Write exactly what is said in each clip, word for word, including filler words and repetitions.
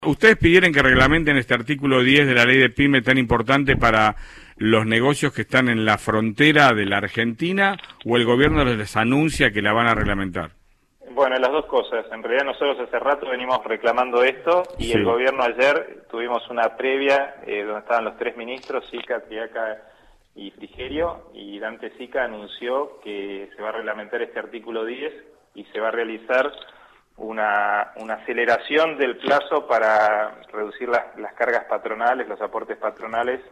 Ustedes pidieron que reglamenten este artículo diez de la ley de PYME tan importante para los negocios que están en la frontera de la Argentina, o el gobierno les anuncia que la van a reglamentar. Bueno, las dos cosas. En realidad nosotros hace rato venimos reclamando esto y Sí. el gobierno ayer tuvimos una previa eh, donde estaban los tres ministros, Sica, Triaca y Frigerio, y Dante Sica anunció que se va a reglamentar este artículo diez y se va a realizar una, una aceleración del plazo para reducir las, las cargas patronales, los aportes patronales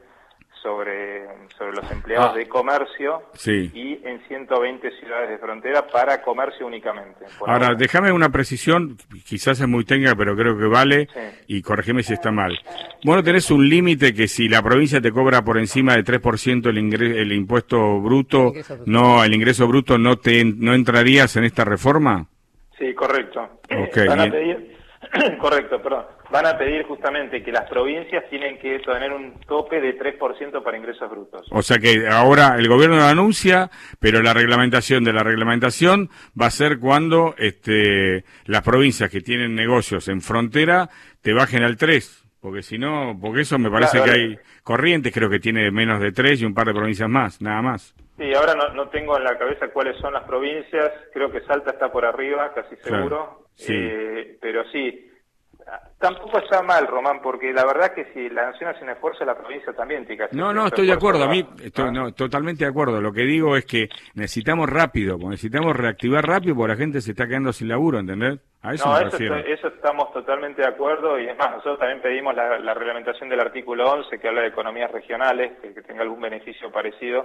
sobre, sobre los empleados ah, de comercio, sí. y en ciento veinte ciudades de frontera para comercio únicamente. Ahora, ahora, déjame una precisión, quizás es muy técnica, pero creo que vale, sí. y corregime si está mal. Vos no tenés un límite que si la provincia te cobra por encima de tres por ciento el, ingre, el impuesto bruto, no, el ingreso bruto, ¿no te no entrarías en esta reforma? Sí, correcto. Okay. Van a pedir, correcto, perdón. Van a pedir justamente que las provincias tienen que tener un tope de tres por ciento para ingresos brutos. O sea que ahora el gobierno lo anuncia, pero la reglamentación de la reglamentación va a ser cuando este, las provincias que tienen negocios en frontera te bajen al tres, porque si no, porque eso me parece Claro, que vale. hay Corrientes, creo que tiene menos de tres y un par de provincias más, nada más. Sí, ahora no, no tengo en la cabeza cuáles son las provincias, creo que Salta está por arriba, casi seguro, Claro, sí. eh, pero sí, tampoco está mal, Román, porque la verdad que si la nación hace un esfuerzo, la provincia también tiene que hacer No, un no, estoy de acuerdo, a mí esfuerzo, estoy ¿no? no, totalmente de acuerdo. Lo que digo es que necesitamos rápido, necesitamos reactivar rápido porque la gente se está quedando sin laburo, ¿entendés? A eso No, me eso, refiero. estoy- eso estamos totalmente de acuerdo, y es más, nosotros también pedimos la, la reglamentación del artículo once que habla de economías regionales, que, que tenga algún beneficio parecido,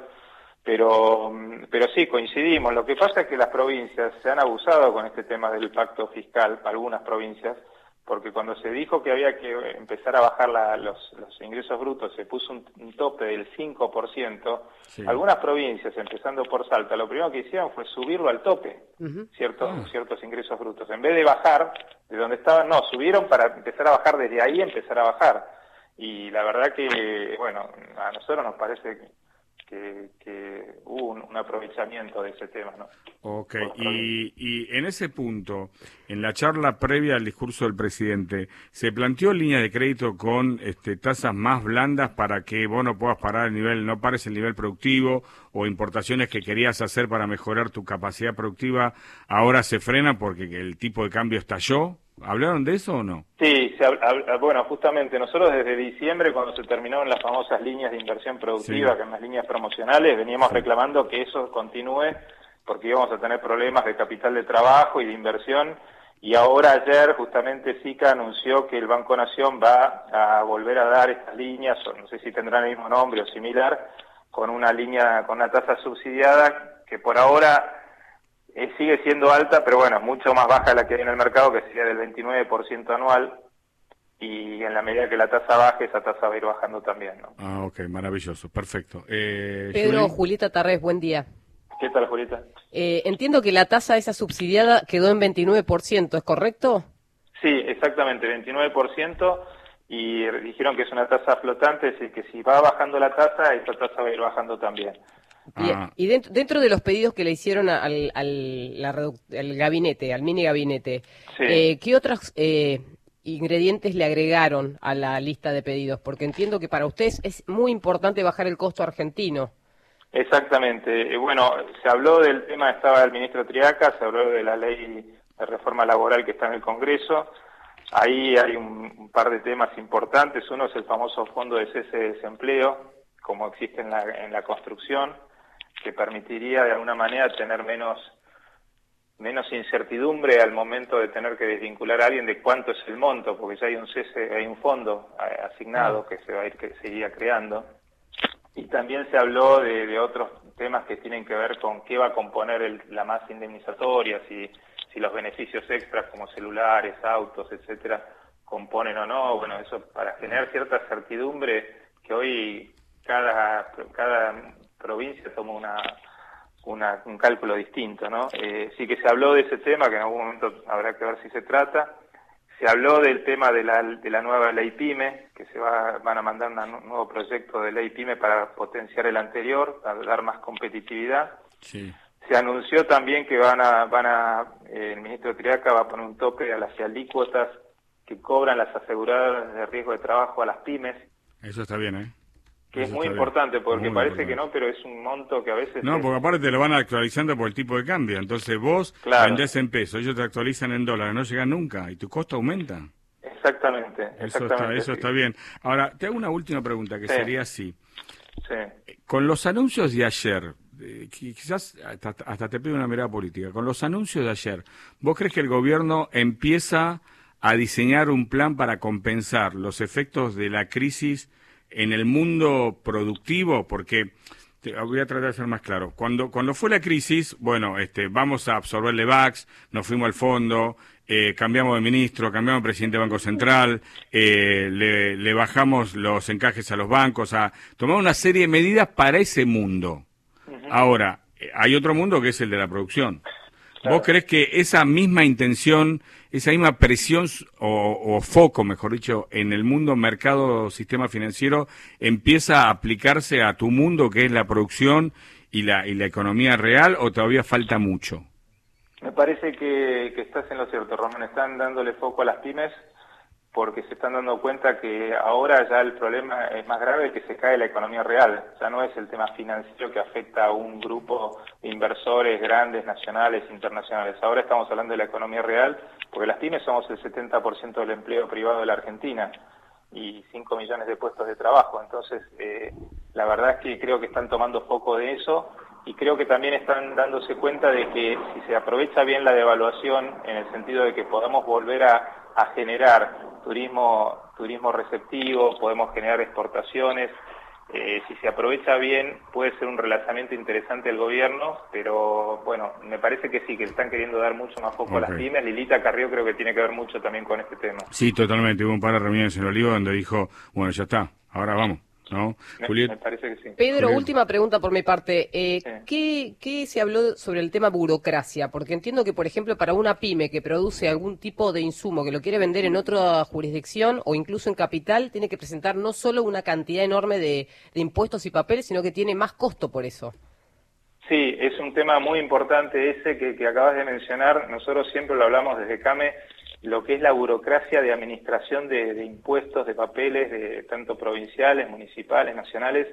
pero, pero sí, coincidimos. Lo que pasa es que las provincias se han abusado con este tema del pacto fiscal, algunas provincias, porque cuando se dijo que había que empezar a bajar la, los, los ingresos brutos, se puso un, un tope del cinco por ciento, Sí. algunas provincias, empezando por Salta, lo primero que hicieron fue subirlo al tope, Uh-huh. ciertos, Ah. ciertos ingresos brutos. En vez de bajar de donde estaban, no, subieron para empezar a bajar desde ahí, empezar a bajar. Y la verdad que, bueno, a nosotros nos parece que, que, que hubo un, un aprovechamiento de ese tema, ¿no? Ok, Por y, y en ese punto, en la charla previa al discurso del presidente, ¿se planteó línea de crédito con este, tasas más blandas para que vos no puedas parar el nivel, no pares el nivel productivo, o importaciones que querías hacer para mejorar tu capacidad productiva, ahora se frenan porque el tipo de cambio estalló? ¿Hablaron de eso o no? Sí, se habla, habla, bueno, justamente nosotros desde diciembre, cuando se terminaron las famosas líneas de inversión productiva, Sí. que son las líneas promocionales, veníamos Sí. reclamando que eso continúe, porque íbamos a tener problemas de capital de trabajo y de inversión, y ahora ayer justamente Sica anunció que el Banco Nación va a volver a dar estas líneas, o no sé si tendrán el mismo nombre o similar, con una línea, con una tasa subsidiada, que por ahora Eh, sigue siendo alta, pero bueno, mucho más baja de la que hay en el mercado, que sería del veintinueve por ciento anual, y en la medida que la tasa baje, esa tasa va a ir bajando también, ¿no? Ah, ok, maravilloso, perfecto. Eh, Pedro, Juli. Julieta Tarrés, buen día. ¿Qué tal, Julieta? Eh, entiendo que la tasa esa subsidiada quedó en veintinueve por ciento, ¿es correcto? Sí, exactamente, veintinueve por ciento, y dijeron que es una tasa flotante, es decir, que si va bajando la tasa, esa tasa va a ir bajando también. Bien. Ah. Y dentro, dentro de los pedidos que le hicieron al, al, la redu- al gabinete, al mini gabinete, Sí. eh, ¿qué otros eh, ingredientes le agregaron a la lista de pedidos? Porque entiendo que para ustedes es muy importante bajar el costo argentino. Exactamente. Eh, Bueno, se habló del tema, estaba el ministro Triaca, se habló de la ley de reforma laboral que está en el Congreso. Ahí hay un, un par de temas importantes. Uno es el famoso fondo de cese de desempleo, como existe en la, en la construcción, que permitiría de alguna manera tener menos menos incertidumbre al momento de tener que desvincular a alguien de cuánto es el monto, porque ya hay un cese, hay un fondo eh, asignado que se va a ir, que seguía creando. Y también se habló de, de otros temas que tienen que ver con qué va a componer el, la masa indemnizatoria, si, si los beneficios extras como celulares, autos, etcétera, componen o no. Bueno, eso para generar cierta certidumbre, que hoy cada, cada provincia toma una, una, un cálculo distinto, ¿no? Eh, sí que se habló de ese tema, que en algún momento habrá que ver si se trata. Se habló del tema de la, de la nueva ley PYME, que se va, van a mandar una, un nuevo proyecto de ley PYME para potenciar el anterior, para dar más competitividad. Sí. Se anunció también que van a, van a, eh, el ministro Triaca va a poner un tope a las alícuotas que cobran las aseguradoras de riesgo de trabajo a las pymes. Eso está bien, ¿eh? Que Eso es muy está importante, bien. porque Muy parece importante. que no, pero es un monto que a veces... No, es... porque aparte te lo van actualizando por el tipo de cambio. Entonces vos Claro. vendés en pesos, ellos te actualizan en dólares, no llegan nunca y tu costo aumenta. Exactamente, Eso exactamente. está, eso sí. está bien. Ahora, te hago una última pregunta que Sí. sería así. Sí. Con los anuncios de ayer, eh, quizás hasta, hasta te pido una mirada política, con los anuncios de ayer, ¿vos crees que el gobierno empieza a diseñar un plan para compensar los efectos de la crisis en el mundo productivo? Porque te, voy a tratar de ser más claro. Cuando cuando fue la crisis, bueno, este, vamos a absorber Levax, nos fuimos al fondo, eh, cambiamos de ministro, cambiamos de presidente del Banco Central, eh, le, le bajamos los encajes a los bancos, a tomar una serie de medidas para ese mundo. Uh-huh. Ahora, eh, hay otro mundo que es el de la producción. Claro. ¿Vos crees que esa misma intención, esa misma presión o, o foco, mejor dicho, en el mundo mercado sistema financiero empieza a aplicarse a tu mundo, que es la producción y la, y la economía real, o todavía falta mucho? Me parece que, que estás en lo cierto, Román. Están dándole foco a las pymes porque se están dando cuenta que ahora ya el problema es más grave, que se cae la economía real. Ya no es el tema financiero que afecta a un grupo de inversores grandes, nacionales, internacionales. Ahora estamos hablando de la economía real, porque las pymes somos el setenta por ciento del empleo privado de la Argentina y cinco millones de puestos de trabajo. Entonces, eh, la verdad es que creo que están tomando foco de eso y creo que también están dándose cuenta de que si se aprovecha bien la devaluación, en el sentido de que podamos volver a, a generar turismo turismo receptivo, podemos generar exportaciones, eh, si se aprovecha bien puede ser un relanzamiento interesante del gobierno, pero bueno, me parece que sí, que están queriendo dar mucho más foco okay. a las pymes. Lilita Carrió creo que tiene que ver mucho también con este tema. Sí, totalmente, hubo un par de reuniones en Olivo donde dijo, bueno, ya está, ahora vamos. ¿No? Me, Juliet... me parece que sí. Pedro, Juliet... última pregunta por mi parte. Eh, sí. ¿qué, ¿Qué se habló sobre el tema burocracia? Porque entiendo que, por ejemplo, para una pyme que produce algún tipo de insumo que lo quiere vender en otra jurisdicción o incluso en capital, tiene que presentar no solo una cantidad enorme de, de impuestos y papeles, sino que tiene más costo por eso. Sí, es un tema muy importante ese que, que acabas de mencionar. Nosotros siempre lo hablamos desde CAME, lo que es la burocracia de administración de, de impuestos, de papeles, de tanto provinciales, municipales, nacionales,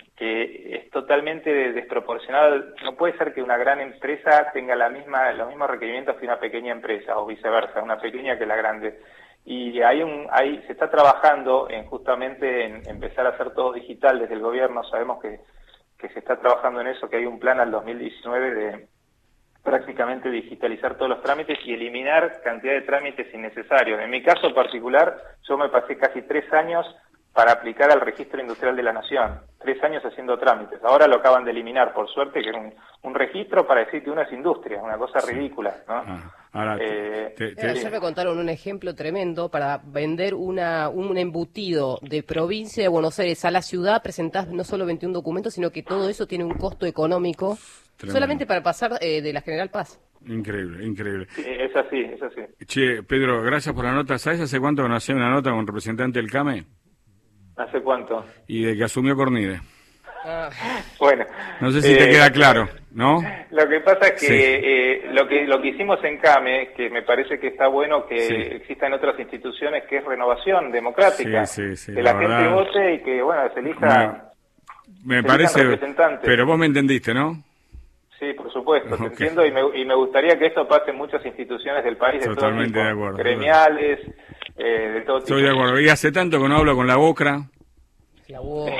que es totalmente desproporcional. No puede ser que una gran empresa tenga la misma, los mismos requerimientos que una pequeña empresa, o viceversa, una pequeña que la grande. Y hay un, hay, se está trabajando en justamente en empezar a hacer todo digital desde el gobierno. Sabemos que, que se está trabajando en eso, que hay un plan al dos mil diecinueve de prácticamente digitalizar todos los trámites y eliminar cantidad de trámites innecesarios. En mi caso particular, yo me pasé casi tres años para aplicar al Registro Industrial de la Nación. Tres años haciendo trámites. Ahora lo acaban de eliminar, por suerte, que era un, un registro para decir que uno es industria, una cosa sí. ridícula, ¿no? Ah, ahora, eh, te, te, ayer me contaron un ejemplo tremendo para vender una un embutido de provincia de Buenos Aires a la ciudad. Presentás no solo veintiún documentos, sino que todo eso tiene un costo económico. Tremendo. Solamente para pasar eh, de la General Paz. Increíble, increíble. Sí, es así, es así. Che, Pedro, gracias por la nota. ¿Sabes hace cuánto no hacía una nota con un representante del CAME? ¿Hace cuánto? Y de que asumió Cornide. Ah. Bueno. No sé si eh, te queda claro, ¿no? Lo que pasa es que, sí. eh, lo que lo que hicimos en CAME, que me parece que está bueno que sí. exista en otras instituciones, que es renovación democrática. Sí, sí, sí, que la, la gente verdad... vote y que, bueno, se elija... Me, me parece... Pero vos me entendiste, ¿no? Sí, por supuesto, okay. te entiendo y me, y me gustaría que esto pase en muchas instituciones del país, de Totalmente todo tipo, de acuerdo. gremiales, eh, de todo tipo. Estoy de acuerdo, y hace tanto que no hablo con la Bocra. La Bocra,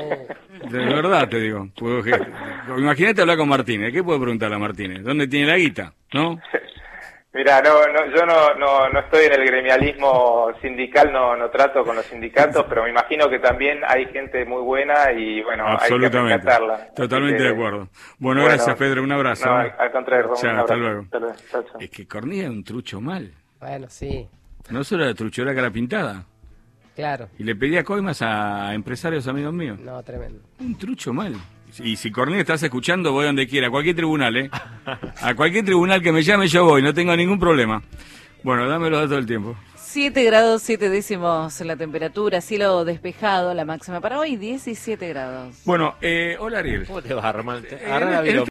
la De verdad te digo. Imagínate hablar con Martínez, ¿qué puedo preguntarle a Martínez? ¿Dónde tiene la guita? ¿No? Mira, no, no, yo no, no, no estoy en el gremialismo sindical, no, no trato con los sindicatos, pero me imagino que también hay gente muy buena y bueno, hay que rescatarla. Totalmente que, de acuerdo. Bueno, bueno, gracias Pedro, un abrazo. No, al contrario, Ramón, chao, un abrazo. Hasta luego. Hasta luego. Chao, chao. Es que Cornilla es un trucho mal. Bueno, sí. No solo era trucho, era cara pintada. Claro. Y le pedía coimas a empresarios amigos míos. No, tremendo. Un trucho mal. Y si Cornelio estás escuchando, voy donde quiera, a cualquier tribunal, ¿eh? A cualquier tribunal que me llame yo voy, no tengo ningún problema. Bueno, dame los datos del tiempo. siete grados, siete décimos la temperatura, cielo despejado, la máxima para hoy, diecisiete grados. Bueno, eh, hola Ariel. ¿Cómo te va, Román? Eh,